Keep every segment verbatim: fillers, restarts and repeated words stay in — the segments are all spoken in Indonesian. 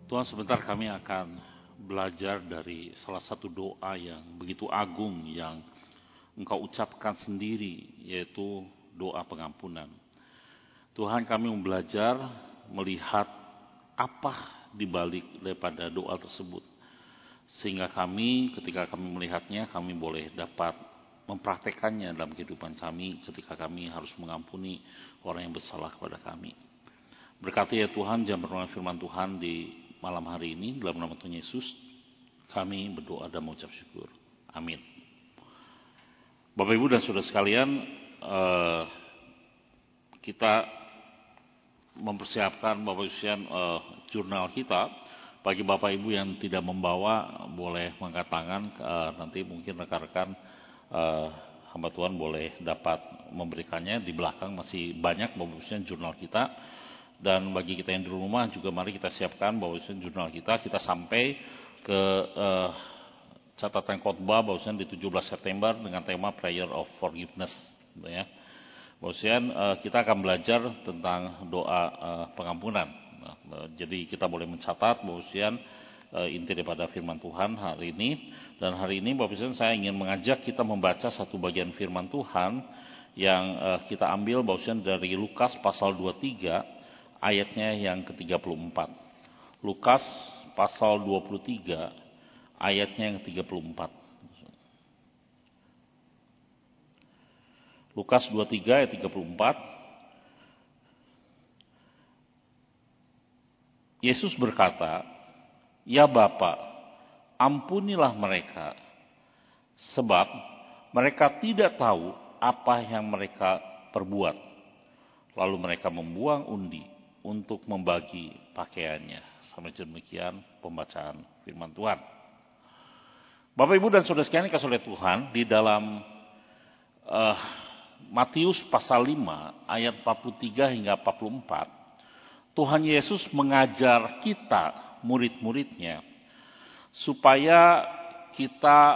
Tuhan, sebentar kami akan belajar dari salah satu doa yang begitu agung yang Engkau ucapkan sendiri, yaitu doa pengampunan. Tuhan, kami mau belajar melihat apa di balik daripada doa tersebut, sehingga kami ketika kami melihatnya, kami boleh dapat mempraktekannya dalam kehidupan kami ketika kami harus mengampuni orang yang bersalah kepada kami. Berkati ya Tuhan jam renungan firman Tuhan di malam hari ini, dalam nama Tuhan Yesus kami berdoa dan mengucap syukur. Amin. Bapak Ibu dan Saudara sekalian, eh, kita mempersiapkan Bapak Ibu sekalian eh, jurnal kita. Bagi Bapak Ibu yang tidak membawa, boleh mengangkat tangan. Eh, nanti mungkin rekan-rekan eh, hamba Tuhan boleh dapat memberikannya. Di belakang masih banyak Bapak Ibu sekalian jurnal kita. Dan bagi kita yang di rumah juga mari kita siapkan bahwa jurnal kita, kita sampai ke eh, catatan khotbah bahwasanya di tujuh belas September dengan tema Prayer of Forgiveness. Ya. Bahwasanya eh, kita akan belajar tentang doa eh, pengampunan. Nah, jadi kita boleh mencatat bahwasanya eh, inti daripada firman Tuhan hari ini. Dan hari ini bahwasanya saya ingin mengajak kita membaca satu bagian firman Tuhan yang eh, kita ambil bahwasanya dari Lukas pasal dua puluh tiga. Ayatnya yang ke tiga puluh empat. Lukas pasal dua puluh tiga ayatnya yang ke tiga puluh empat. Lukas dua puluh tiga ayat tiga puluh empat. Yesus berkata, "Ya Bapa, ampunilah mereka, sebab mereka tidak tahu apa yang mereka perbuat." Lalu mereka membuang undi untuk membagi pakaiannya. Sampai demikian pembacaan firman Tuhan. Bapak Ibu dan Saudara sekalian kasih oleh Tuhan, di dalam uh, Matius pasal lima ayat empat puluh tiga hingga empat puluh empat, Tuhan Yesus mengajar kita murid-muridnya supaya kita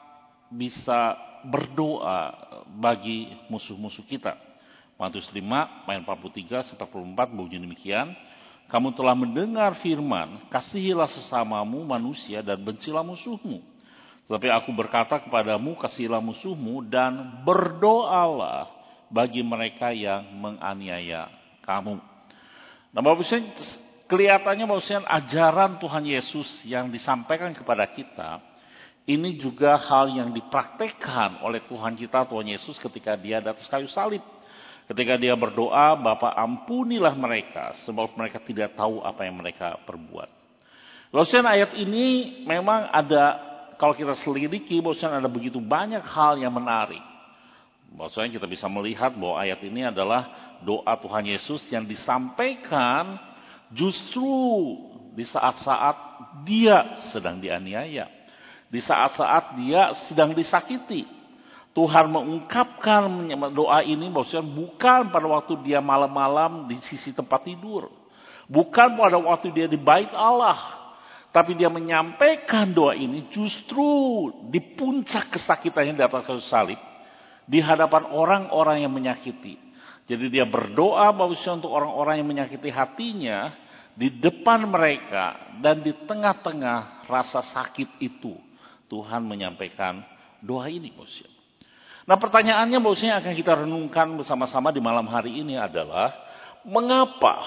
bisa berdoa bagi musuh-musuh kita. Matius lima ayat empat puluh tiga sampai empat puluh empat bunyi demikian, "Kamu telah mendengar firman, kasihilah sesamamu manusia dan bencilah musuhmu. Tetapi aku berkata kepadamu, kasihilah musuhmu dan berdoalah bagi mereka yang menganiaya kamu." Nah, Bapak Ibu, kelihatannya bahwasanya ajaran Tuhan Yesus yang disampaikan kepada kita ini juga hal yang dipraktekkan oleh Tuhan kita, Tuhan Yesus ketika dia di atas kayu salib. Ketika dia berdoa, "Bapa, ampunilah mereka, sebab mereka tidak tahu apa yang mereka perbuat." Bahwasanya ayat ini memang ada, kalau kita selidiki, bahwasanya ada begitu banyak hal yang menarik. Bahwasanya kita bisa melihat bahwa ayat ini adalah doa Tuhan Yesus yang disampaikan justru di saat-saat dia sedang dianiaya. Di saat-saat dia sedang disakiti. Tuhan mengungkapkan doa ini bahwasanya bukan pada waktu dia malam-malam di sisi tempat tidur. Bukan pada waktu dia di bait Allah. Tapi dia menyampaikan doa ini justru di puncak kesakitannya di atas kayu salib. Di hadapan orang-orang yang menyakiti. Jadi dia berdoa bahwasanya untuk orang-orang yang menyakiti hatinya. Di depan mereka dan di tengah-tengah rasa sakit itu. Tuhan menyampaikan doa ini bahwasanya. Nah, pertanyaannya bahwasanya akan kita renungkan bersama-sama di malam hari ini adalah, mengapa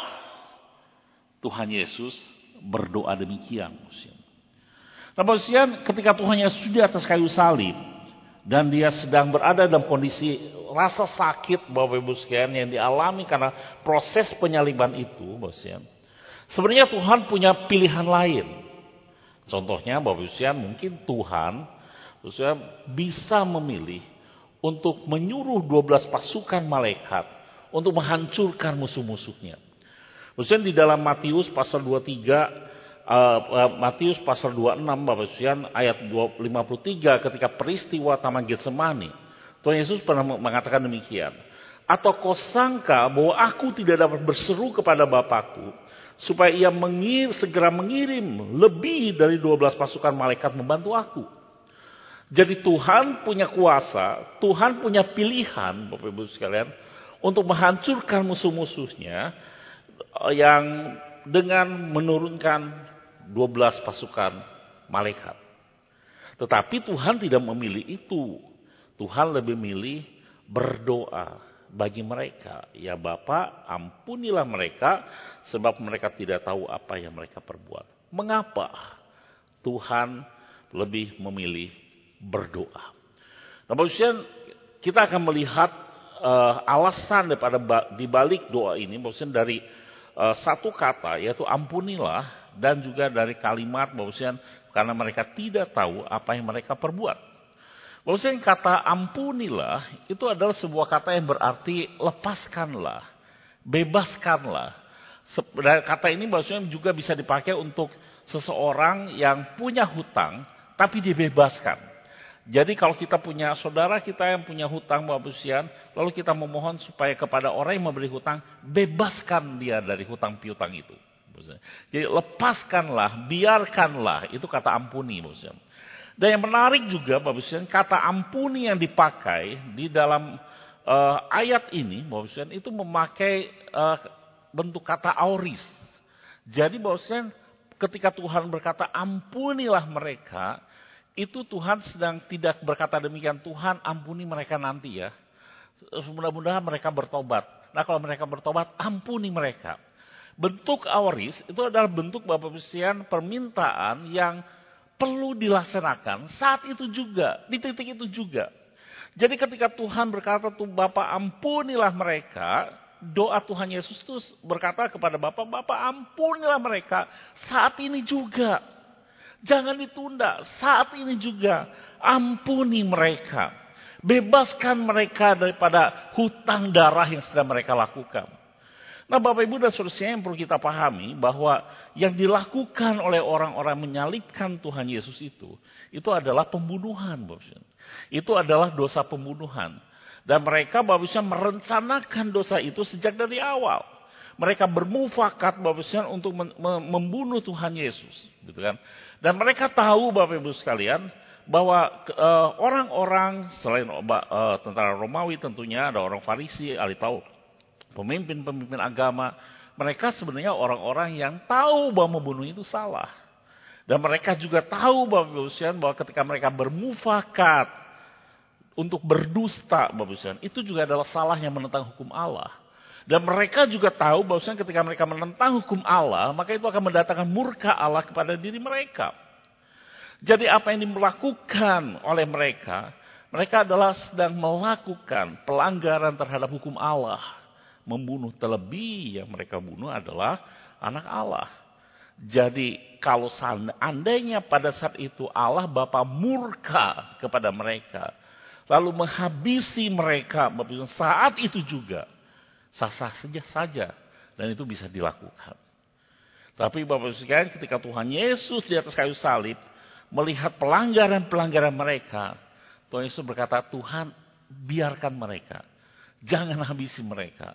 Tuhan Yesus berdoa demikian? Nah, bahwasanya ketika Tuhan Yesus di atas kayu salib dan dia sedang berada dalam kondisi rasa sakit Bapak Ibu sekalian yang dialami karena proses penyaliban itu, bahwasanya sebenarnya Tuhan punya pilihan lain. Contohnya Bapak Ibu sekalian, mungkin Tuhan bahwasanya bisa memilih untuk menyuruh dua belas pasukan malaikat untuk menghancurkan musuh-musuhnya. Maksudnya di dalam Matius pasal dua puluh tiga, uh, Matius pasal dua puluh enam, Bapak Ibu ayat lima puluh tiga, ketika peristiwa Taman Getsemani, Tuhan Yesus pernah mengatakan demikian. "Atau kau sangka bahwa aku tidak dapat berseru kepada Bapakku, supaya ia mengir, segera mengirim lebih dari dua belas pasukan malaikat membantu aku?" Jadi Tuhan punya kuasa, Tuhan punya pilihan Bapak Ibu sekalian untuk menghancurkan musuh-musuhnya yang dengan menurunkan dua belas pasukan malaikat. Tetapi Tuhan tidak memilih itu. Tuhan lebih milih berdoa bagi mereka. Ya Bapa, ampunilah mereka sebab mereka tidak tahu apa yang mereka perbuat. Mengapa Tuhan lebih memilih berdoa? Nah, maksudnya kita akan melihat uh, alasan daripada di balik doa ini, maksudnya dari uh, satu kata yaitu ampunilah, dan juga dari kalimat maksudnya karena mereka tidak tahu apa yang mereka perbuat. Maksudnya kata ampunilah itu adalah sebuah kata yang berarti lepaskanlah, bebaskanlah. Kata ini maksudnya juga bisa dipakai untuk seseorang yang punya hutang tapi dibebaskan. Jadi kalau kita punya saudara kita yang punya hutang Bapak Ibu, lalu kita memohon supaya kepada orang yang memberi hutang, bebaskan dia dari hutang piutang itu. Jadi lepaskanlah, biarkanlah, itu kata ampuni. Dan yang menarik juga Bapak Ibu, kata ampuni yang dipakai di dalam uh, ayat ini Bapak Ibu, itu memakai uh, bentuk kata auris. Jadi Bapak Ibu, ketika Tuhan berkata ampunilah mereka, itu Tuhan sedang tidak berkata demikian, Tuhan ampuni mereka nanti ya. Mudah-mudahan mereka bertobat. Nah kalau mereka bertobat, ampuni mereka. Bentuk auris itu adalah bentuk Bapak Ibu sekalian permintaan yang perlu dilaksanakan saat itu juga, di titik itu juga. Jadi ketika Tuhan berkata tuh Bapa ampunilah mereka, doa Tuhan Yesus itu berkata kepada Bapa, Bapa ampunilah mereka saat ini juga. Jangan ditunda, saat ini juga ampuni mereka. Bebaskan mereka daripada hutang darah yang sedang mereka lakukan. Nah Bapak Ibu dan saudara yang perlu kita pahami bahwa yang dilakukan oleh orang-orang menyalibkan Tuhan Yesus itu, itu adalah pembunuhan. Bapak Ibu. Itu adalah dosa pembunuhan. Dan mereka Bapak Ibu merencanakan dosa itu sejak dari awal. Mereka bermufakat Bapak Ibu untuk membunuh Tuhan Yesus. Gitu kan? Dan mereka tahu Bapak Ibu sekalian bahwa uh, orang-orang selain uh, tentara Romawi tentunya ada orang Farisi, ahli Taurat, pemimpin-pemimpin agama, mereka sebenarnya orang-orang yang tahu bahwa membunuh itu salah. Dan mereka juga tahu bahwa, bahwa ketika mereka bermufakat untuk berdusta, itu juga adalah salah yang menentang hukum Allah. Dan mereka juga tahu bahwa ketika mereka menentang hukum Allah, maka itu akan mendatangkan murka Allah kepada diri mereka. Jadi apa yang dilakukan oleh mereka, mereka adalah sedang melakukan pelanggaran terhadap hukum Allah. Membunuh, terlebih yang mereka bunuh adalah anak Allah. Jadi kalau seandainya pada saat itu Allah Bapa murka kepada mereka, lalu menghabisi mereka saat itu juga, sah-sah saja saja, dan itu bisa dilakukan. Tapi Bapak Ibu sekalian, ketika Tuhan Yesus di atas kayu salib melihat pelanggaran-pelanggaran mereka, Tuhan Yesus berkata, Tuhan biarkan mereka, jangan habisi mereka.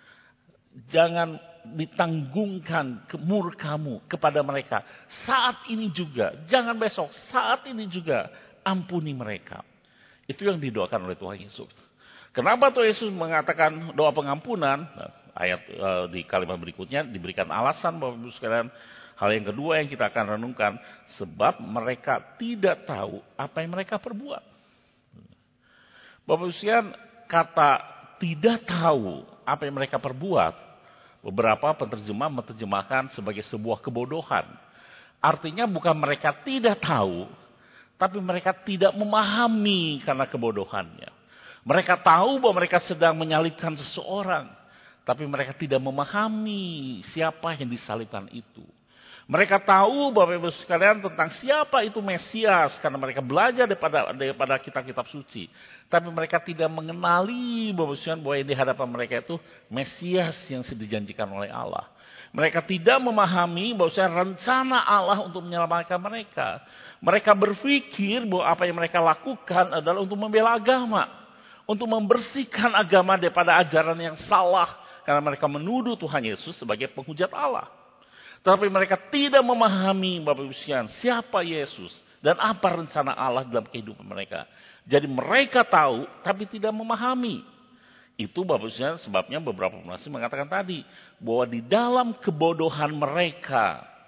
Jangan ditanggungkan murkamu kepada mereka. Saat ini juga, jangan besok, saat ini juga ampuni mereka. Itu yang didoakan oleh Tuhan Yesus. Kenapa Tuhan Yesus mengatakan doa pengampunan? Nah, ayat e, di kalimat berikutnya diberikan alasan Bapak Ibu sekalian. Hal yang kedua yang kita akan renungkan, sebab mereka tidak tahu apa yang mereka perbuat. Bapak Ibu sekalian, kata tidak tahu apa yang mereka perbuat, beberapa penerjemah menerjemahkan sebagai sebuah kebodohan. Artinya bukan mereka tidak tahu, tapi mereka tidak memahami karena kebodohannya. Mereka tahu bahwa mereka sedang menyalibkan seseorang, tapi mereka tidak memahami siapa yang disalibkan itu. Mereka tahu Bapak Ibu sekalian tentang siapa itu Mesias karena mereka belajar daripada daripada kitab-kitab suci. Tapi mereka tidak mengenali Bapak Ibu sekalian bahwa yang di hadapan mereka itu Mesias yang dijanjikan oleh Allah. Mereka tidak memahami bahwa rencana Allah untuk menyelamatkan mereka. Mereka berpikir bahwa apa yang mereka lakukan adalah untuk membela agama, untuk membersihkan agama daripada ajaran yang salah karena mereka menuduh Tuhan Yesus sebagai penghujat Allah. Tapi mereka tidak memahami Bapak Ibu sekalian siapa Yesus dan apa rencana Allah dalam kehidupan mereka. Jadi mereka tahu tapi tidak memahami. Itu Bapak Ibu sekalian sebabnya beberapa penafsir mengatakan tadi bahwa di dalam kebodohan mereka,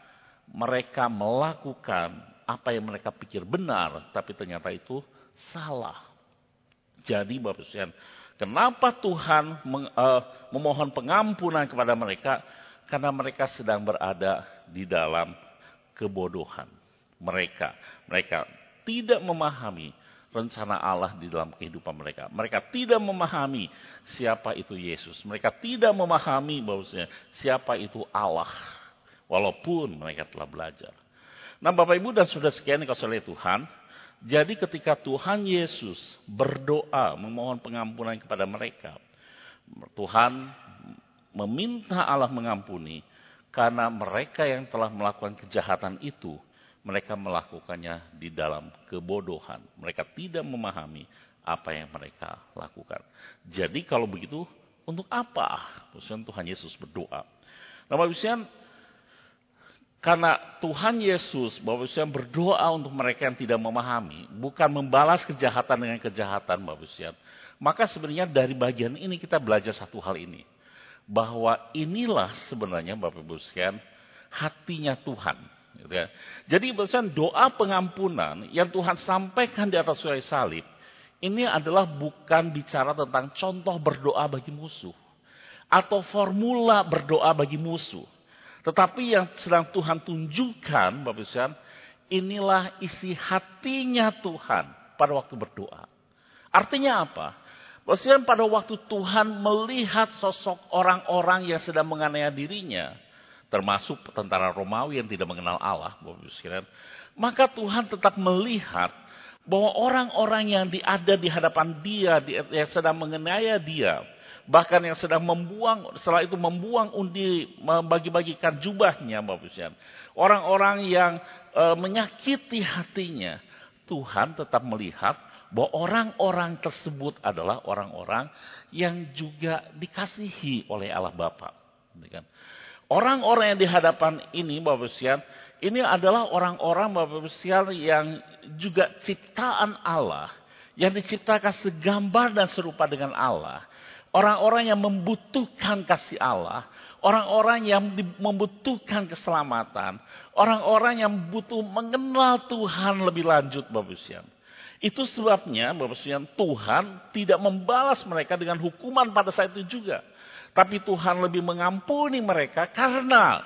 mereka melakukan apa yang mereka pikir benar, tapi ternyata itu salah. Jadi Bapak Ibu, kenapa Tuhan meng, uh, memohon pengampunan kepada mereka? Karena mereka sedang berada di dalam kebodohan. Mereka, mereka tidak memahami rencana Allah di dalam kehidupan mereka. Mereka tidak memahami siapa itu Yesus. Mereka tidak memahami bahwasanya siapa itu Allah. Walaupun mereka telah belajar. Nah Bapak Ibu dan Saudara sekalian yang dikasihi oleh Tuhan. Jadi ketika Tuhan Yesus berdoa memohon pengampunan kepada mereka. Tuhan meminta Allah mengampuni. Karena mereka yang telah melakukan kejahatan itu. Mereka melakukannya di dalam kebodohan. Mereka tidak memahami apa yang mereka lakukan. Jadi kalau begitu, untuk apa? Maksudnya Tuhan Yesus berdoa. Nah, Bapak Ibu, karena Tuhan Yesus Bapak Ibu berdoa untuk mereka yang tidak memahami, bukan membalas kejahatan dengan kejahatan, Bapak Ibu. Maka sebenarnya dari bagian ini kita belajar satu hal ini. Bahwa inilah sebenarnya Bapak Ibu sekalian, hatinya Tuhan. Gitu ya. Jadi doa pengampunan yang Tuhan sampaikan di atas kayu salib, ini adalah bukan bicara tentang contoh berdoa bagi musuh. Atau formula berdoa bagi musuh. Tetapi yang sedang Tuhan tunjukkan, Bapak Ibu, inilah isi hatinya Tuhan pada waktu berdoa. Artinya apa? Bapak Ibu, pada waktu Tuhan melihat sosok orang-orang yang sedang menganiaya dirinya, termasuk tentara Romawi yang tidak mengenal Allah, Bapak Ibu sekalian, maka Tuhan tetap melihat bahwa orang-orang yang ada di hadapan dia, yang sedang menganiaya dia, bahkan yang sedang membuang, setelah itu membuang undi, membagi-bagikan jubahnya, Bapak Ibu sekalian, orang-orang yang e, menyakiti hatinya, Tuhan tetap melihat bahwa orang-orang tersebut adalah orang-orang yang juga dikasihi oleh Allah Bapa. Orang-orang yang di hadapan ini, Bapak Ibu sekalian, ini adalah orang-orang Bapak Ibu sekalian yang juga ciptaan Allah, yang diciptakan segambar dan serupa dengan Allah. Orang-orang yang membutuhkan kasih Allah, orang-orang yang membutuhkan keselamatan, orang-orang yang butuh mengenal Tuhan lebih lanjut, Bapak Ibu sekalian. Itu sebabnya Bapak Ibu sekalian, Tuhan tidak membalas mereka dengan hukuman pada saat itu juga. Tapi Tuhan lebih mengampuni mereka karena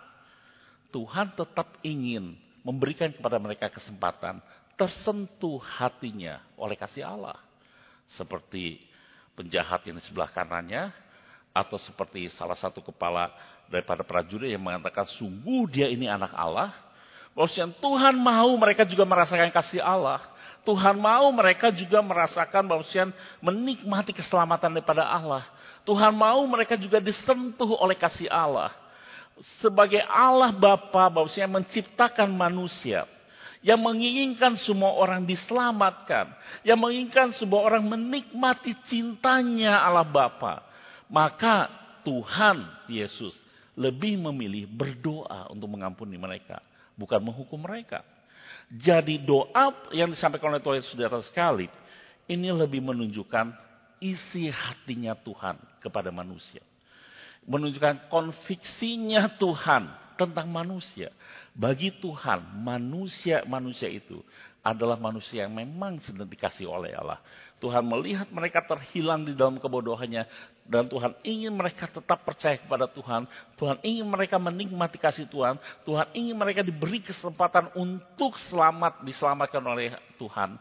Tuhan tetap ingin memberikan kepada mereka kesempatan tersentuh hatinya oleh kasih Allah. Seperti penjahat yang di sebelah kanannya, atau seperti salah satu kepala daripada prajurit yang mengatakan sungguh dia ini anak Allah. Bahwasanya Tuhan mau mereka juga merasakan kasih Allah. Tuhan mau mereka juga merasakan bahwasanya menikmati keselamatan daripada Allah. Tuhan mau mereka juga disentuh oleh kasih Allah. Sebagai Allah Bapa, bahwasanya menciptakan manusia. Yang menginginkan semua orang diselamatkan. Yang menginginkan semua orang menikmati cintanya Allah Bapa. Maka Tuhan Yesus lebih memilih berdoa untuk mengampuni mereka. Bukan menghukum mereka. Jadi doa yang disampaikan oleh Tuhan Yesus di atas salib, ini lebih menunjukkan isi hatinya Tuhan kepada manusia. Menunjukkan konviksinya Tuhan tentang manusia. Bagi Tuhan, manusia-manusia itu adalah manusia yang memang sedang dikasih oleh Allah. Tuhan melihat mereka terhilang di dalam kebodohannya. Dan Tuhan ingin mereka tetap percaya kepada Tuhan. Tuhan ingin mereka menikmati kasih Tuhan. Tuhan ingin mereka diberi kesempatan untuk selamat, diselamatkan oleh Tuhan.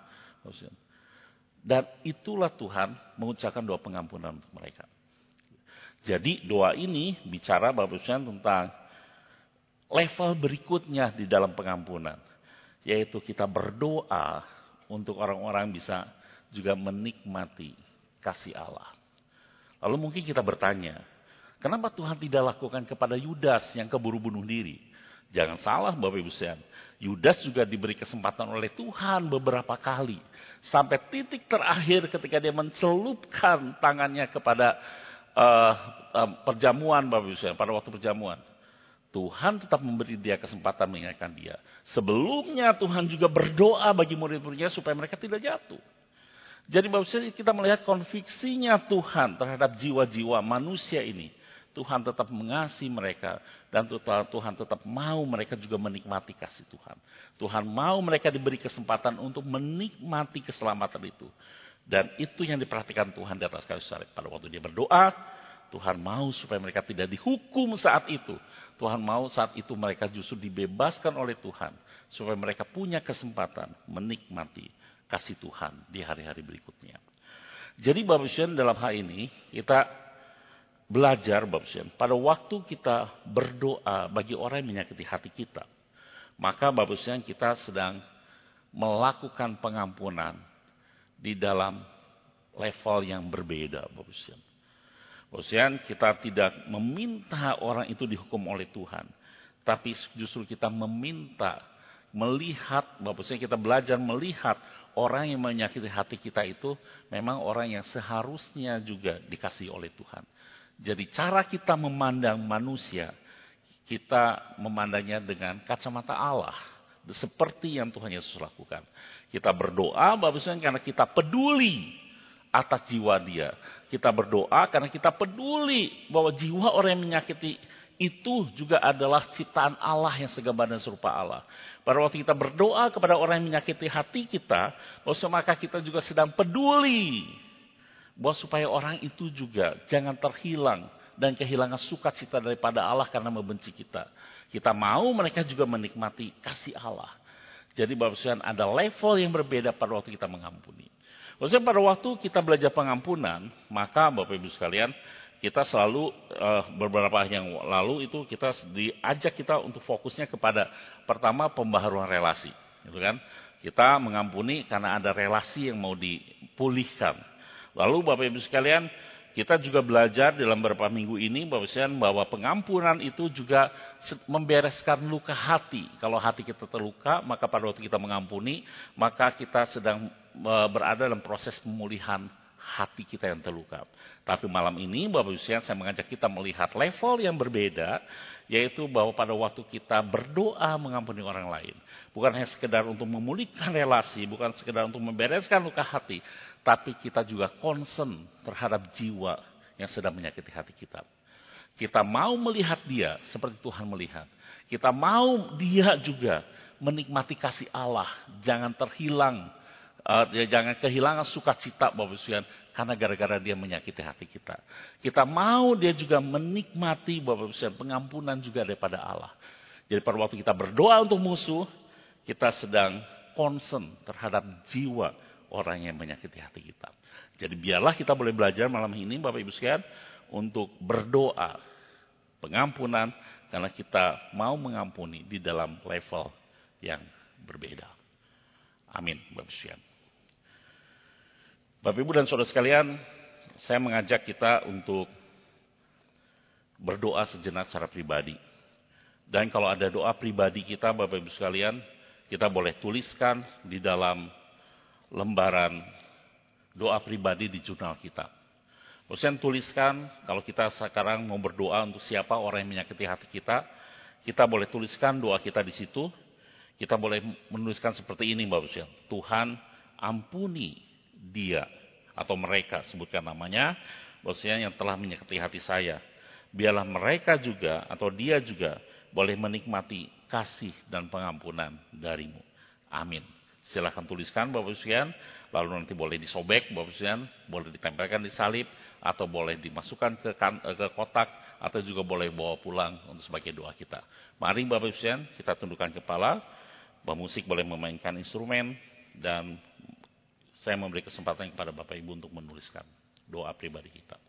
Dan itulah Tuhan mengucapkan doa pengampunan untuk mereka. Jadi doa ini bicara Bapak Ibu tentang level berikutnya di dalam pengampunan. Yaitu kita berdoa untuk orang-orang bisa juga menikmati kasih Allah. Lalu mungkin kita bertanya, kenapa Tuhan tidak lakukan kepada Yudas yang keburu bunuh diri? Jangan salah Bapak Ibu sekalian. Yudas juga diberi kesempatan oleh Tuhan beberapa kali. Sampai titik terakhir ketika dia mencelupkan tangannya kepada uh, uh, perjamuan Bapak Ibu sekalian, pada waktu perjamuan. Tuhan tetap memberi dia kesempatan mengingatkan dia. Sebelumnya Tuhan juga berdoa bagi murid-muridnya supaya mereka tidak jatuh. Jadi Bapak Ibu kita melihat konviksinya Tuhan terhadap jiwa-jiwa manusia ini. Tuhan tetap mengasihi mereka, dan Tuhan tetap mau mereka juga menikmati kasih Tuhan. Tuhan mau mereka diberi kesempatan untuk menikmati keselamatan itu. Dan itu yang diperhatikan Tuhan di atas kayu salib. Pada waktu dia berdoa, Tuhan mau supaya mereka tidak dihukum saat itu. Tuhan mau saat itu mereka justru dibebaskan oleh Tuhan, supaya mereka punya kesempatan menikmati kasih Tuhan di hari-hari berikutnya. Jadi Bapak Ibu sekalian, dalam hal ini kita belajar Bapak Ibu sekalian, pada waktu kita berdoa bagi orang yang menyakiti hati kita, maka Bapak Ibu sekalian, kita sedang melakukan pengampunan di dalam level yang berbeda Bapak Ibu sekalian. Bapak Ibu sekalian, kita tidak meminta orang itu dihukum oleh Tuhan, tapi justru kita meminta, melihat, Bapak Ibu sekalian, kita belajar melihat orang yang menyakiti hati kita itu memang orang yang seharusnya juga dikasihi oleh Tuhan. Jadi cara kita memandang manusia, kita memandangnya dengan kacamata Allah. Seperti yang Tuhan Yesus lakukan. Kita berdoa Bapak Ibu sekalian karena kita peduli atas jiwa dia. Kita berdoa karena kita peduli bahwa jiwa orang yang menyakiti itu juga adalah ciptaan Allah yang segambar dan serupa Allah. Pada waktu kita berdoa kepada orang yang menyakiti hati kita, maka kita juga sedang peduli bahwa supaya orang itu juga jangan terhilang dan kehilangan sukacita daripada Allah karena membenci kita. Kita mau mereka juga menikmati kasih Allah. Jadi Bapak Ibu sekalian, ada level yang berbeda pada waktu kita mengampuni. Maksudnya pada waktu kita belajar pengampunan, maka Bapak Ibu sekalian, kita selalu uh, beberapa yang lalu itu kita diajak kita untuk fokusnya kepada pertama pembaharuan relasi, gitu kan? Kita mengampuni karena ada relasi yang mau dipulihkan. Lalu Bapak Ibu sekalian, kita juga belajar dalam beberapa minggu ini Bapak Ibu sekalian bahwa pengampunan itu juga membereskan luka hati. Kalau hati kita terluka, maka pada waktu kita mengampuni, maka kita sedang berada dalam proses pemulihan hati kita yang terluka. Tapi malam ini Bapak Ibu sekalian, saya mengajak kita melihat level yang berbeda, yaitu bahwa pada waktu kita berdoa mengampuni orang lain, bukan hanya sekedar untuk memulihkan relasi, bukan sekedar untuk membereskan luka hati, tapi kita juga concern terhadap jiwa yang sedang menyakiti hati kita. Kita mau melihat dia seperti Tuhan melihat. Kita mau dia juga menikmati kasih Allah, jangan terhilang. Uh, ya, jangan kehilangan sukacita Bapak Ibu sekalian karena gara-gara dia menyakiti hati kita. Kita mau dia juga menikmati Bapak Ibu sekalian pengampunan juga daripada Allah. Jadi pada waktu kita berdoa untuk musuh, kita sedang concern terhadap jiwa orang yang menyakiti hati kita. Jadi biarlah kita boleh belajar malam ini Bapak Ibu sekalian untuk berdoa pengampunan karena kita mau mengampuni di dalam level yang berbeda. Amin Bapak Ibu sekalian. Bapak Ibu dan Saudara sekalian, saya mengajak kita untuk berdoa sejenak secara pribadi. Dan kalau ada doa pribadi kita Bapak Ibu sekalian, kita boleh tuliskan di dalam lembaran doa pribadi di jurnal kita. Kemudian tuliskan, kalau kita sekarang mau berdoa untuk siapa orang yang menyakiti hati kita, kita boleh tuliskan doa kita di situ. Kita boleh menuliskan seperti ini Bapak Ibu sekalian. Tuhan ampuni dia atau mereka, sebutkan namanya, maksudnya yang telah menyakiti hati saya. Biarlah mereka juga atau dia juga boleh menikmati kasih dan pengampunan darimu. Amin. Silakan tuliskan Bapak Ibu sekalian, lalu nanti boleh disobek Bapak Ibu sekalian, boleh ditempelkan di salib, atau boleh dimasukkan ke, kan, ke kotak, atau juga boleh bawa pulang untuk sebagai doa kita. Mari Bapak Ibu sekalian, kita tundukkan kepala, pemusik boleh memainkan instrumen, dan saya memberi kesempatan kepada Bapak Ibu untuk menuliskan doa pribadi kita.